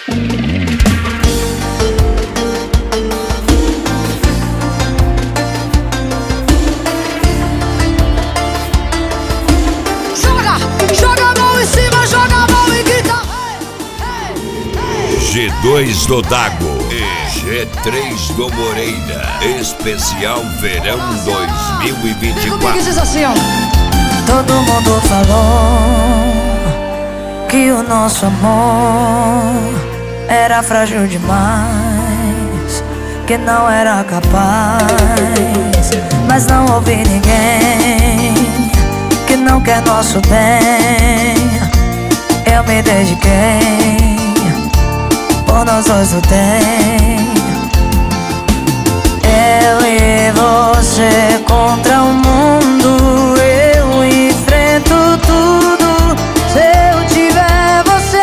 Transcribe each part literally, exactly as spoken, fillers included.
G dois do Dago e G três do Moreira. Especial Verão dois mil e vinte e quatro. Diz assim, ó. Todo mundo falou que o nosso amor era frágil demais, que não era capaz. Mas não ouvi ninguém que não quer nosso bem. Eu me dediquei, por nós dois lutei. Eu e você contra o mundo, eu enfrento tudo se eu tiver você.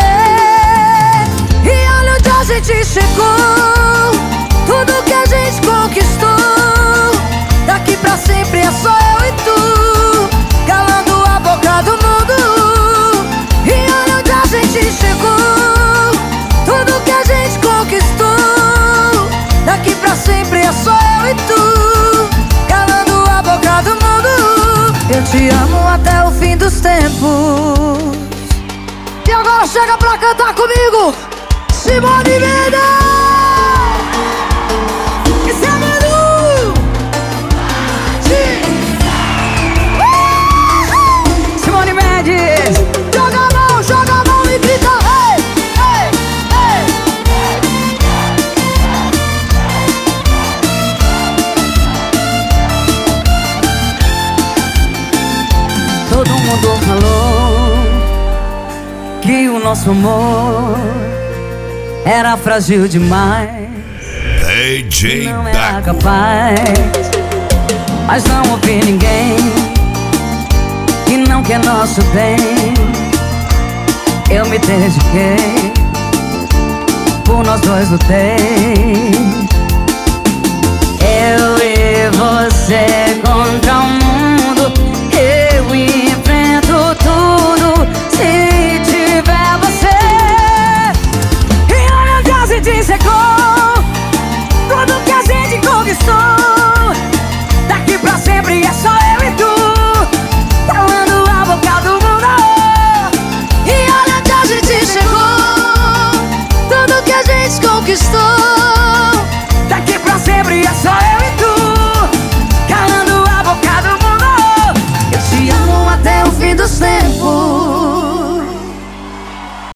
E olha onde a gente chegou, tudo que a gente conquistou. Daqui pra sempre é só eu e tu, calando a boca do mundo. E olha onde a gente chegou, tudo que a gente conquistou. Daqui pra sempre é só eu e tu, calando a boca do mundo. Eu te amo até o fim dos tempos. E agora chega pra cantar comigo, Simone Mendes! Esse é Manu! Uh! Simone Mendes! Joga a mão, joga a mão e grita, ei, ei, ei! Todo mundo falou que o nosso amor era frágil demais, D J não era Dago. capaz. Mas não ouvi ninguém que não quer nosso bem. Eu me dediquei, por nós dois lutei. Eu e você